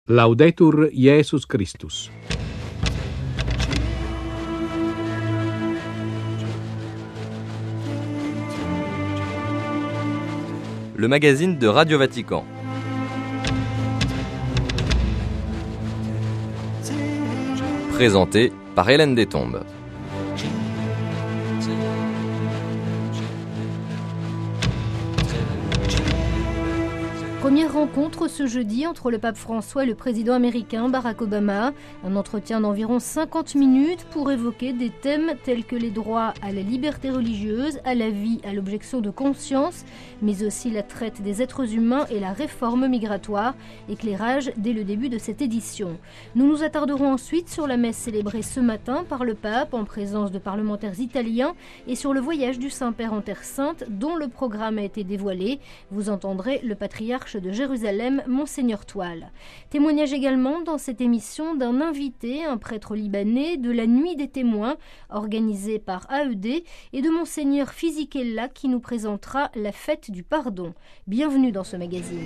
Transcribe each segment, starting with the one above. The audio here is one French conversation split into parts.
Laudetur Jesus Christus. Le magazine de Radio Vatican. Présenté par Hélène Destombes. Première rencontre ce jeudi entre le pape François et le président américain Barack Obama. Un entretien d'environ 50 minutes pour évoquer des thèmes tels que les droits à la liberté religieuse, à la vie, à l'objection de conscience, mais aussi la traite des êtres humains et la réforme migratoire. Éclairage dès le début de cette édition. Nous nous attarderons ensuite sur la messe célébrée ce matin par le pape en présence de parlementaires italiens et sur le voyage du Saint-Père en Terre Sainte dont le programme a été dévoilé. Vous entendrez le patriarche de Jérusalem, Monseigneur Toile. Témoignage également dans cette émission d'un invité, un prêtre libanais, de la Nuit des témoins, organisée par AED, et de Monseigneur Fisichella qui nous présentera la fête du pardon. Bienvenue dans ce magazine.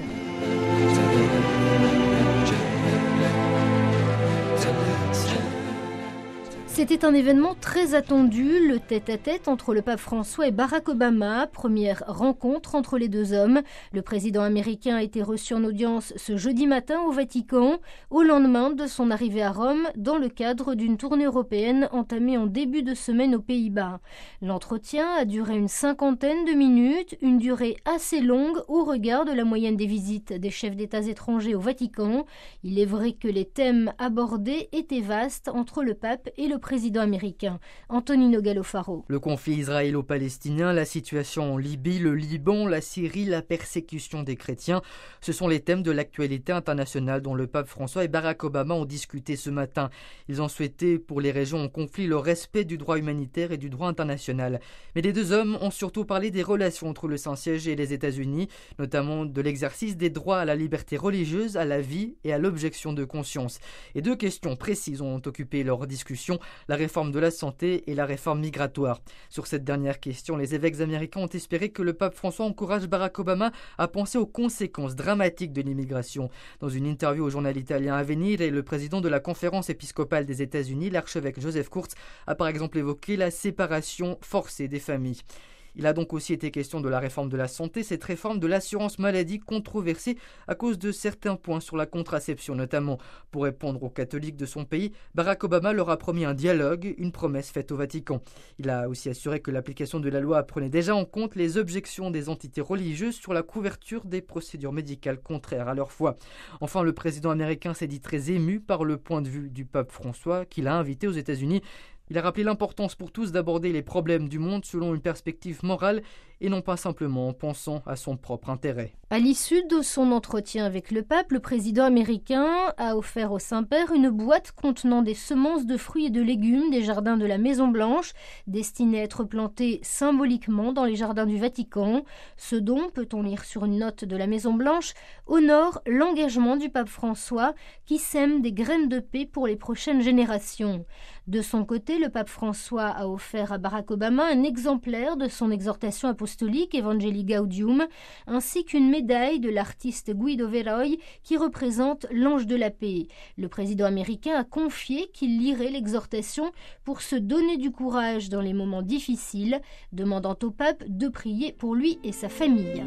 C'était un événement très attendu, le tête-à-tête entre le pape François et Barack Obama, première rencontre entre les deux hommes. Le président américain a été reçu en audience ce jeudi matin au Vatican, au lendemain de son arrivée à Rome, dans le cadre d'une tournée européenne entamée en début de semaine aux Pays-Bas. L'entretien a duré une 50aine de minutes, une durée assez longue au regard de la moyenne des visites des chefs d'États étrangers au Vatican. Il est vrai que les thèmes abordés étaient vastes entre le pape et le président américain. Antonino Gallo-Faro. Le conflit israélo-palestinien, la situation en Libye, le Liban, la Syrie, la persécution des chrétiens, ce sont les thèmes de l'actualité internationale dont le pape François et Barack Obama ont discuté ce matin. Ils ont souhaité pour les régions en conflit le respect du droit humanitaire et du droit international. Mais les deux hommes ont surtout parlé des relations entre le Saint-Siège et les États-Unis, notamment de l'exercice des droits à la liberté religieuse, à la vie et à l'objection de conscience. Et deux questions précises ont occupé leur discussion, la réforme de la santé et la réforme migratoire. Sur cette dernière question, les évêques américains ont espéré que le pape François encourage Barack Obama à penser aux conséquences dramatiques de l'immigration. Dans une interview au journal italien Avvenire, le président de la conférence épiscopale des États-Unis, l'archevêque Joseph Kurtz, a par exemple évoqué la séparation forcée des familles. Il a donc aussi été question de la réforme de la santé, cette réforme de l'assurance maladie controversée à cause de certains points sur la contraception notamment. Pour répondre aux catholiques de son pays, Barack Obama leur a promis un dialogue, une promesse faite au Vatican. Il a aussi assuré que l'application de la loi prenait déjà en compte les objections des entités religieuses sur la couverture des procédures médicales contraires à leur foi. Enfin, le président américain s'est dit très ému par le point de vue du pape François qu'il a invité aux États-Unis. Il a rappelé l'importance pour tous d'aborder les problèmes du monde selon une perspective morale et non pas simplement en pensant à son propre intérêt. À l'issue de son entretien avec le pape, le président américain a offert au Saint-Père une boîte contenant des semences de fruits et de légumes des jardins de la Maison-Blanche, destinées à être plantées symboliquement dans les jardins du Vatican. Ce don, peut-on lire sur une note de la Maison-Blanche, honore l'engagement du pape François qui sème des graines de paix pour les prochaines générations. De son côté, le pape François a offert à Barack Obama un exemplaire de son exhortation apostolique Evangelii Gaudium, ainsi qu'une médaille de l'artiste Guido Veroi qui représente l'ange de la paix. Le président américain a confié qu'il lirait l'exhortation pour se donner du courage dans les moments difficiles, demandant au pape de prier pour lui et sa famille.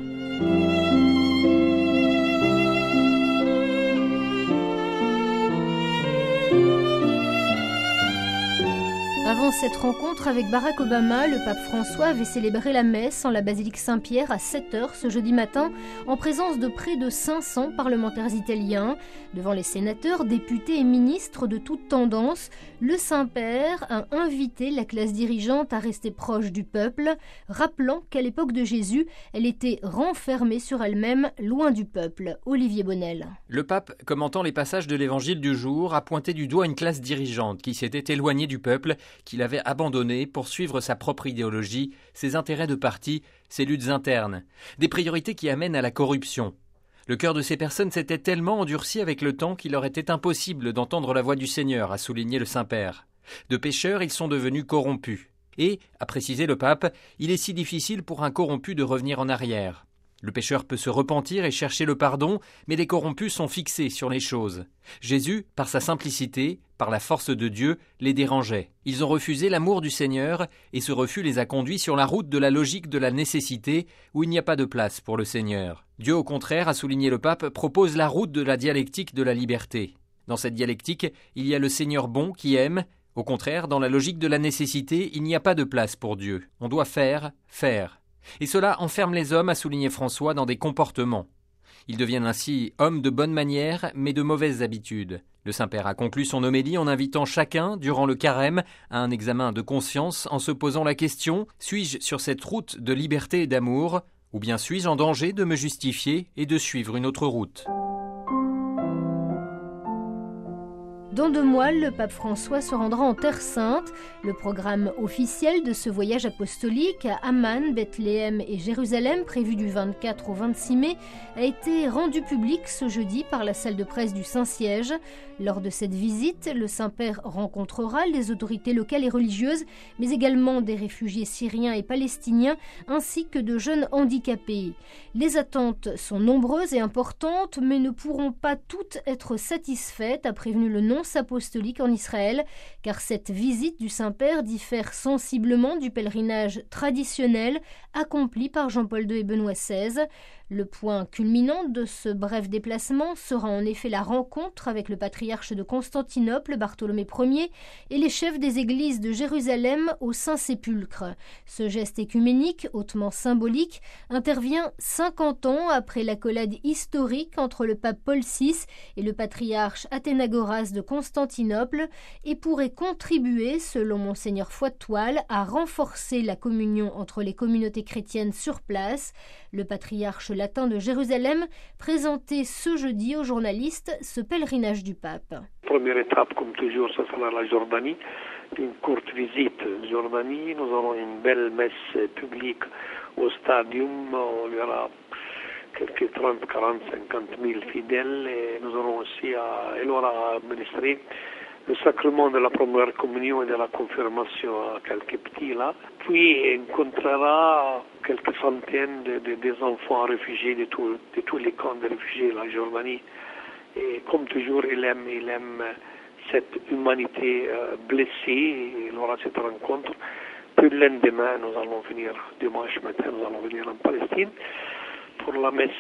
Avant cette rencontre avec Barack Obama, le pape François avait célébré la messe en la basilique Saint-Pierre à 7h ce jeudi matin, en présence de près de 500 parlementaires italiens. Devant les sénateurs, députés et ministres de toutes tendances, le Saint-Père a invité la classe dirigeante à rester proche du peuple, rappelant qu'à l'époque de Jésus, elle était renfermée sur elle-même, loin du peuple. Olivier Bonnel. Le pape, commentant les passages de l'évangile du jour, a pointé du doigt une classe dirigeante qui s'était éloignée du peuple, qu'il avait abandonné pour suivre sa propre idéologie, ses intérêts de parti, ses luttes internes, des priorités qui amènent à la corruption. Le cœur de ces personnes s'était tellement endurci avec le temps qu'il leur était impossible d'entendre la voix du Seigneur, a souligné le Saint-Père. De pécheurs, ils sont devenus corrompus. Et, a précisé le pape, il est si difficile pour un corrompu de revenir en arrière. Le pécheur peut se repentir et chercher le pardon, mais les corrompus sont fixés sur les choses. Jésus, par sa simplicité, par la force de Dieu, les dérangeait. Ils ont refusé l'amour du Seigneur, et ce refus les a conduits sur la route de la logique de la nécessité, où il n'y a pas de place pour le Seigneur. Dieu, au contraire, a souligné le pape, propose la route de la dialectique de la liberté. Dans cette dialectique, il y a le Seigneur bon qui aime. Au contraire, dans la logique de la nécessité, il n'y a pas de place pour Dieu. On doit faire. Et cela enferme les hommes, a souligné François, dans des comportements. Ils deviennent ainsi hommes de bonnes manières, mais de mauvaises habitudes. Le Saint-Père a conclu son homélie en invitant chacun, durant le carême, à un examen de conscience en se posant la question « Suis-je sur cette route de liberté et d'amour, ou bien suis-je en danger de me justifier et de suivre une autre route ?» Dans 2 mois, le pape François se rendra en Terre Sainte. Le programme officiel de ce voyage apostolique à Amman, Bethléem et Jérusalem, prévu du 24 au 26 mai, a été rendu public ce jeudi par la salle de presse du Saint-Siège. Lors de cette visite, le Saint-Père rencontrera les autorités locales et religieuses, mais également des réfugiés syriens et palestiniens, ainsi que de jeunes handicapés. Les attentes sont nombreuses et importantes, mais ne pourront pas toutes être satisfaites, a prévenu le nonce apostolique en Israël, car cette visite du Saint-Père diffère sensiblement du pèlerinage traditionnel accompli par Jean-Paul II et Benoît XVI. Le point culminant de ce bref déplacement sera en effet la rencontre avec le patriarche de Constantinople, Bartholomé Ier, et les chefs des églises de Jérusalem au Saint-Sépulcre. Ce geste écuménique, hautement symbolique, intervient 50 ans après l'accolade historique entre le pape Paul VI et le patriarche Athénagoras de Constantinople et pourrait contribuer, selon Monseigneur Foy-de-Toile, à renforcer la communion entre les communautés chrétiennes sur place. Le patriarche latin de Jérusalem présentait ce jeudi aux journalistes ce pèlerinage du pape. Première étape, comme toujours, ce sera la Jordanie. Une courte visite en Jordanie. Nous aurons une belle messe publique au stadium. Il y aura quelques 30, 40, 50 000 fidèles. Et nous aurons aussi elle aura administré le sacrement de la première communion et de la confirmation à quelques petits là. Puis il rencontrera quelques centaines des enfants réfugiés de tous les camps de réfugiés, la Jordanie. Et comme toujours, il aime cette humanité blessée. Il aura cette rencontre. Puis le lendemain, nous allons venir, dimanche matin, nous allons venir en Palestine pour la messe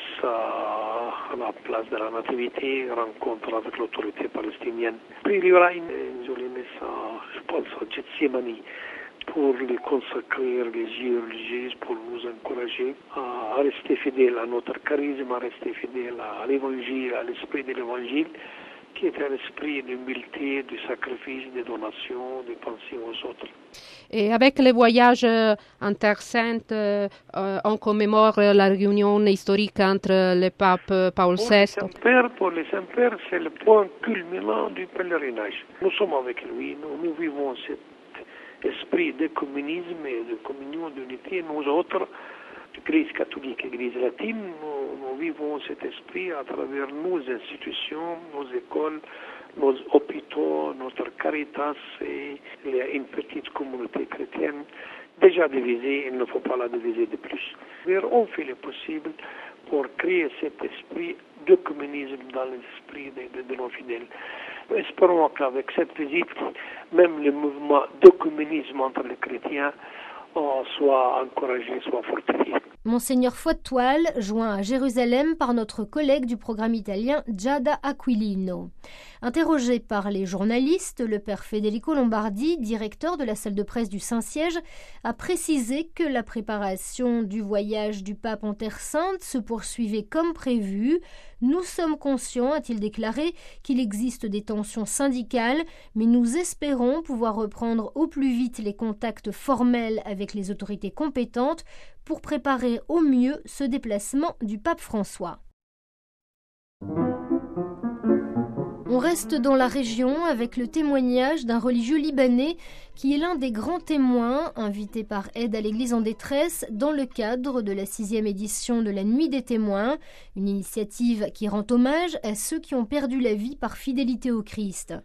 à la place de la Nativité, rencontre avec l'autorité palestinienne. Puis il y aura une jolie messe, je pense, à Gethsemane, pour les consacrer les yeux religieux, pour nous encourager à rester fidèles à notre charisme, à rester fidèles à l'évangile, à l'esprit de l'évangile, qui est un esprit d'humilité, de sacrifice, de donation, de penser aux autres. Et avec les voyages en Terre Sainte, on commémore la réunion historique entre le pape Paul VI. Pour les Saint-Pères, c'est le point culminant du pèlerinage. Nous sommes avec lui, nous vivons cet esprit de communisme et de communion, d'unité. Nous autres, l'Église catholique, l'Église latine, nous vivons cet esprit à travers nos institutions, nos écoles, nos hôpitaux, notre Caritas et une petite communauté chrétienne déjà divisée, il ne faut pas la diviser de plus. On fait le possible pour créer cet esprit de communisme dans l'esprit de nos fidèles. Espérons qu'avec cette visite, même le mouvement de communisme entre les chrétiens soit encouragé, soit fortifié. Monseigneur Foy-de-Toile, joint à Jérusalem par notre collègue du programme italien Giada Aquilino. Interrogé par les journalistes, le père Federico Lombardi, directeur de la salle de presse du Saint-Siège, a précisé que la préparation du voyage du pape en Terre Sainte se poursuivait comme prévu. Nous sommes conscients, a-t-il déclaré, qu'il existe des tensions syndicales, mais nous espérons pouvoir reprendre au plus vite les contacts formels avec les autorités compétentes pour préparer au mieux ce déplacement du pape François. On reste dans la région avec le témoignage d'un religieux libanais qui est l'un des grands témoins invités par Aide à l'Église en détresse dans le cadre de la 6e édition de la Nuit des témoins, une initiative qui rend hommage à ceux qui ont perdu la vie par fidélité au Christ.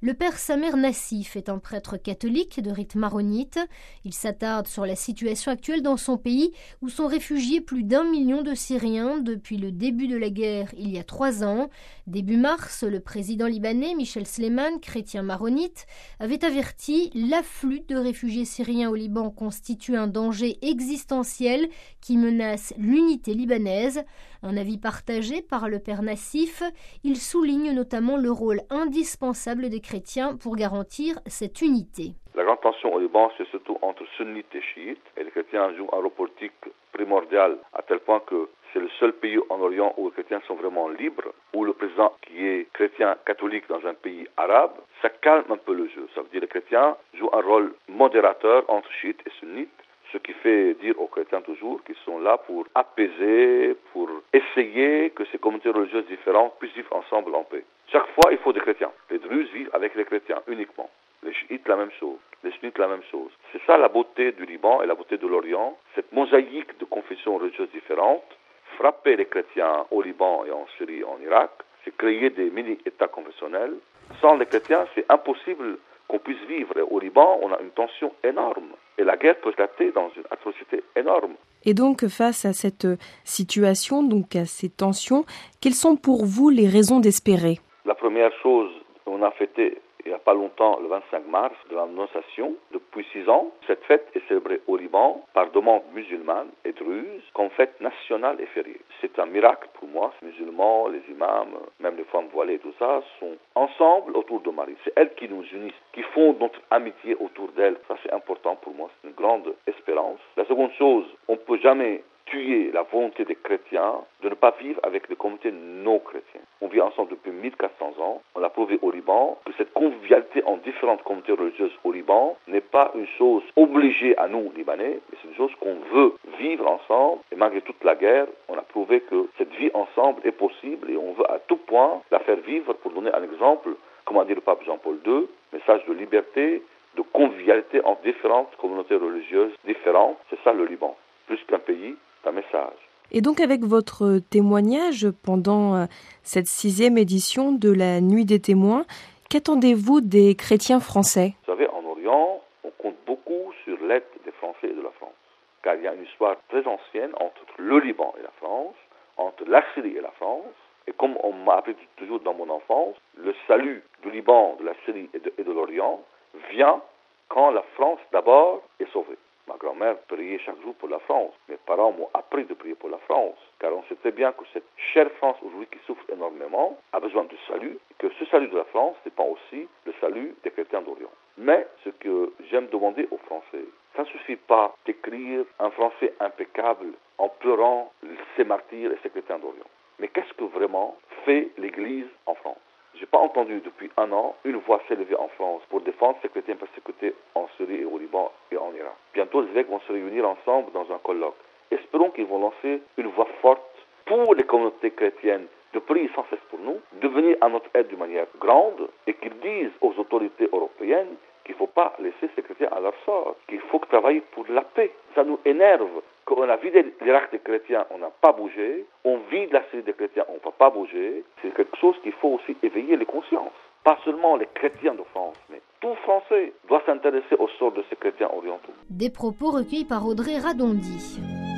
Le père Samer Nassif est un prêtre catholique de rite maronite. Il s'attarde sur la situation actuelle dans son pays où sont réfugiés plus d'1 million de Syriens depuis le début de la guerre il y a 3 ans. Début mars, le président libanais Michel Sleiman, chrétien maronite, avait averti l'afflux de réfugiés syriens au Liban constitue un danger existentiel qui menace l'unité libanaise. Un avis partagé par le père Nassif, il souligne notamment le rôle indispensable des chrétiens pour garantir cette unité. La grande tension au Liban, c'est surtout entre sunnites et chiites. Et les chrétiens jouent un rôle politique primordial à tel point que c'est le seul pays en Orient où les chrétiens sont vraiment libres, où le président qui est chrétien catholique dans un pays arabe, ça calme un peu le jeu. Ça veut dire que les chrétiens jouent un rôle modérateur entre chiites et sunnites. Ce qui fait dire aux chrétiens toujours qu'ils sont là pour apaiser, pour essayer que ces communautés religieuses différentes puissent vivre ensemble en paix. Chaque fois, il faut des chrétiens. Les druzes vivent avec les chrétiens uniquement. Les chiites, la même chose. Les sunnites, la même chose. C'est ça la beauté du Liban et la beauté de l'Orient. Cette mosaïque de confessions religieuses différentes, frapper les chrétiens au Liban et en Syrie et en Irak, c'est créer des mini-États confessionnels. Sans les chrétiens, c'est impossible qu'on puisse vivre. Au Liban, on a une tension énorme. Et la guerre peut éclater dans une atrocité énorme. Et donc, face à cette situation, donc à ces tensions, quelles sont pour vous les raisons d'espérer ? La première chose, on a fêté il n'y a pas longtemps, le 25 mars, de l'Annonciation, depuis 6 ans. Cette fête est célébrée au Liban par demande musulmane et druze comme fête nationale et fériée. C'est un miracle pour moi. Les musulmans, les imams, même les femmes voilées, tout ça, sont ensemble autour de Marie. C'est elle qui nous unit, qui font notre amitié autour d'elle. Ça, c'est important pour moi. C'est une grande espérance. La seconde chose, on ne peut jamais tuer la volonté des chrétiens de ne pas vivre avec des communautés non chrétiennes. On vit ensemble depuis 1400 ans. On a prouvé au Liban que cette convivialité en différentes communautés religieuses au Liban n'est pas une chose obligée à nous, Libanais, mais c'est une chose qu'on veut vivre ensemble. Et malgré toute la guerre, on a prouvé que cette vie ensemble est possible et on veut à tout point la faire vivre. Pour donner un exemple, comme a dit le pape Jean-Paul II, message de liberté, de convivialité entre différentes communautés religieuses différentes. C'est ça le Liban. Plus qu'un pays, un message. Et donc avec votre témoignage pendant cette 6e édition de la Nuit des témoins, qu'attendez-vous des chrétiens français ? Vous savez, en Orient, on compte beaucoup sur l'aide des Français et de la France. Car il y a une histoire très ancienne entre le Liban et la France, entre la Syrie et la France. Et comme on m'a appris toujours dans mon enfance, le salut du Liban, de la Syrie et de l'Orient vient quand la France d'abord est sauvée. Ma grand-mère priait chaque jour pour la France. Mes parents m'ont appris de prier pour la France, car on sait très bien que cette chère France aujourd'hui qui souffre énormément a besoin de salut, et que ce salut de la France dépend aussi du salut des chrétiens d'Orient. Mais ce que j'aime demander aux Français, ça ne suffit pas d'écrire un français impeccable en pleurant ces martyrs et ces chrétiens d'Orient. Mais qu'est-ce que vraiment fait l'Église en France ? Je n'ai pas entendu depuis 1 an une voix s'élever en France pour défendre ces chrétiens persécutés en Syrie et au Liban et en Irak. Bientôt, les évêques vont se réunir ensemble dans un colloque. Espérons qu'ils vont lancer une voix forte pour les communautés chrétiennes de prier sans cesse pour nous, de venir à notre aide d'une manière grande et qu'ils disent aux autorités européennes qu'il ne faut pas laisser ces chrétiens à leur sort, qu'il faut travailler pour la paix. Ça nous énerve qu'on a vidé l'Irak des chrétiens, on n'a pas bougé. On vide la Syrie des chrétiens, on ne va pas bouger. C'est quelque chose qu'il faut aussi éveiller les consciences. Pas seulement les chrétiens de France, mais tout Français doit s'intéresser au sort de ces chrétiens orientaux. Des propos recueillis par Audrey Radondi.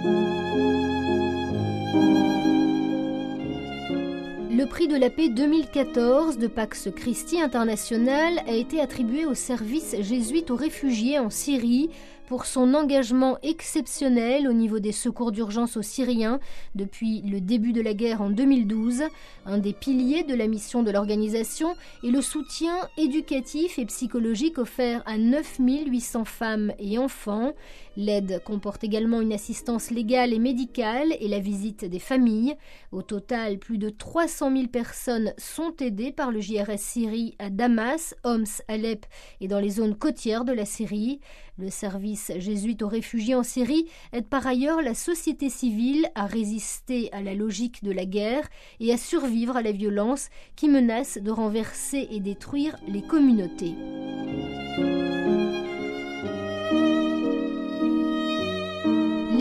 Le prix de la paix 2014 de Pax Christi International a été attribué au service jésuite aux réfugiés en Syrie pour son engagement exceptionnel au niveau des secours d'urgence aux Syriens depuis le début de la guerre en 2012. Un des piliers de la mission de l'organisation est le soutien éducatif et psychologique offert à 9800 femmes et enfants. L'aide comporte également une assistance légale et médicale et la visite des familles. Au total, plus de 300 000 personnes sont aidées par le JRS Syrie à Damas, Homs, Alep et dans les zones côtières de la Syrie. Le service jésuite aux réfugiés en Syrie aide par ailleurs la société civile à résister à la logique de la guerre et à survivre à la violence qui menace de renverser et détruire les communautés.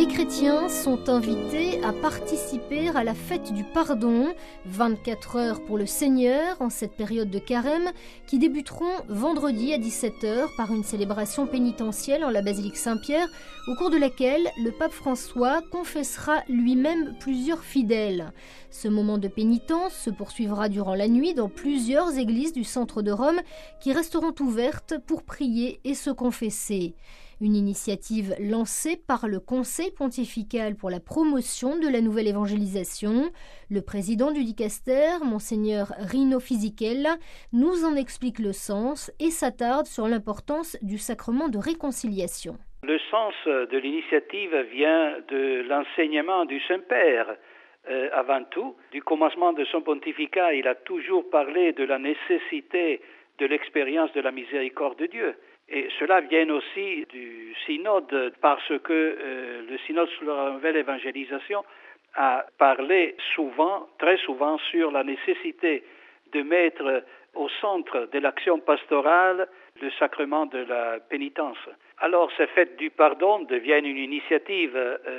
Les chrétiens sont invités à participer à la fête du pardon, 24 heures pour le Seigneur en cette période de carême, qui débuteront vendredi à 17h par une célébration pénitentielle en la basilique Saint-Pierre, au cours de laquelle le pape François confessera lui-même plusieurs fidèles. Ce moment de pénitence se poursuivra durant la nuit dans plusieurs églises du centre de Rome qui resteront ouvertes pour prier et se confesser. Une initiative lancée par le Conseil pontifical pour la promotion de la nouvelle évangélisation. Le président du dicaster, Monseigneur Rino Fisichella, nous en explique le sens et s'attarde sur l'importance du sacrement de réconciliation. Le sens de l'initiative vient de l'enseignement du Saint-Père. Avant tout, du commencement de son pontificat, il a toujours parlé de la nécessité de l'expérience de la miséricorde de Dieu. Et cela vient aussi du synode, parce que le synode sur la nouvelle évangélisation a parlé souvent, très souvent, sur la nécessité de mettre au centre de l'action pastorale le sacrement de la pénitence. Alors, cette fête du pardon devient une initiative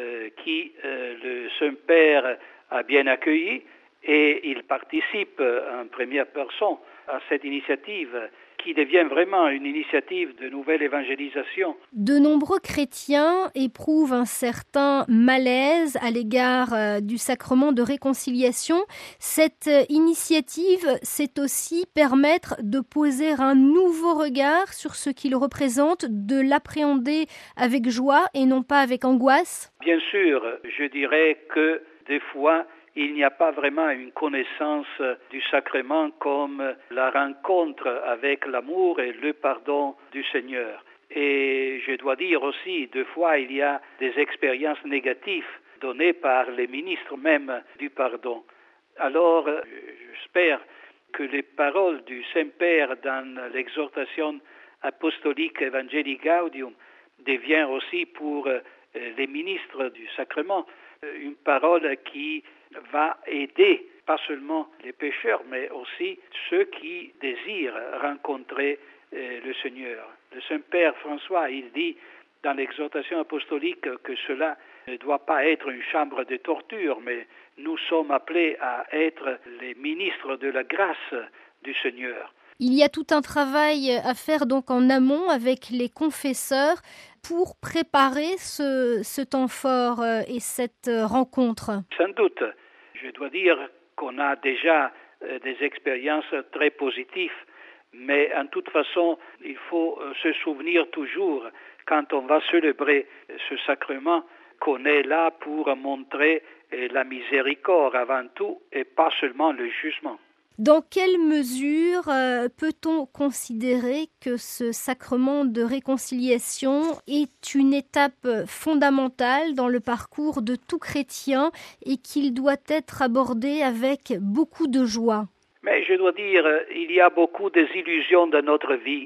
qui le Saint-Père a bien accueillie, et il participe en première personne à cette initiative qui devient vraiment une initiative de nouvelle évangélisation. De nombreux chrétiens éprouvent un certain malaise à l'égard du sacrement de réconciliation. Cette initiative, c'est aussi permettre de poser un nouveau regard sur ce qu'il représente, de l'appréhender avec joie et non pas avec angoisse. Bien sûr, je dirais que des fois, il n'y a pas vraiment une connaissance du sacrement comme la rencontre avec l'amour et le pardon du Seigneur. Et je dois dire aussi, deux fois, il y a des expériences négatives données par les ministres même du pardon. Alors, j'espère que les paroles du Saint-Père dans l'exhortation apostolique Evangelii Gaudium deviennent aussi pour les ministres du sacrement une parole qui va aider pas seulement les pécheurs, mais aussi ceux qui désirent rencontrer le Seigneur. Le Saint-Père François, il dit dans l'exhortation apostolique que cela ne doit pas être une chambre de torture, mais nous sommes appelés à être les ministres de la grâce du Seigneur. Il y a tout un travail à faire donc en amont avec les confesseurs pour préparer ce temps fort et cette rencontre. Sans doute. Je dois dire qu'on a déjà des expériences très positives, mais en toute façon, il faut se souvenir toujours, quand on va célébrer ce sacrement, qu'on est là pour montrer la miséricorde avant tout et pas seulement le jugement. Dans quelle mesure peut-on considérer que ce sacrement de réconciliation est une étape fondamentale dans le parcours de tout chrétien et qu'il doit être abordé avec beaucoup de joie? Mais je dois dire, il y a beaucoup de désillusions dans notre vie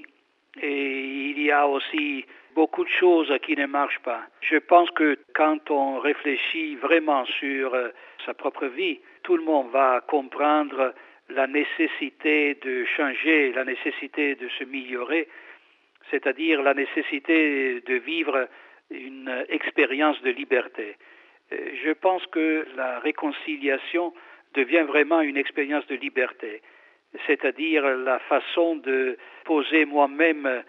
et il y a aussi beaucoup de choses qui ne marchent pas. Je pense que quand on réfléchit vraiment sur sa propre vie, tout le monde va comprendre la nécessité de changer, la nécessité de se améliorer, c'est-à-dire la nécessité de vivre une expérience de liberté. Je pense que la réconciliation devient vraiment une expérience de liberté, c'est-à-dire la façon de poser moi-même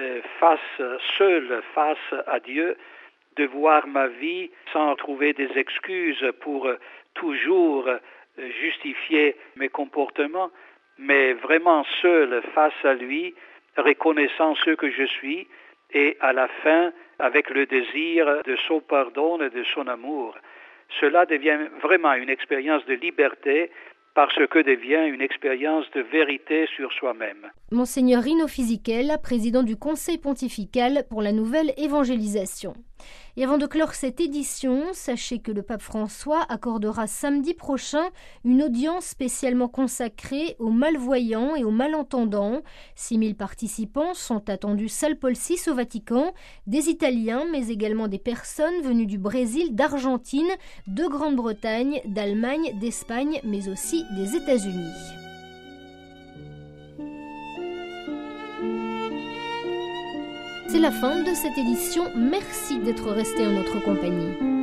seul face à Dieu, de voir ma vie sans trouver des excuses pour toujours justifier mes comportements, mais vraiment seul face à lui, reconnaissant ce que je suis, et à la fin, avec le désir de son pardon et de son amour. Cela devient vraiment une expérience de liberté, parce que devient une expérience de vérité sur soi-même. Monseigneur Rino Fisichella, président du Conseil pontifical pour la nouvelle évangélisation. Et avant de clore cette édition, sachez que le pape François accordera samedi prochain une audience spécialement consacrée aux malvoyants et aux malentendants. 6000 participants sont attendus salle Paul VI au Vatican, des Italiens mais également des personnes venues du Brésil, d'Argentine, de Grande-Bretagne, d'Allemagne, d'Espagne mais aussi des États-Unis. C'est la fin de cette édition. Merci d'être resté en notre compagnie.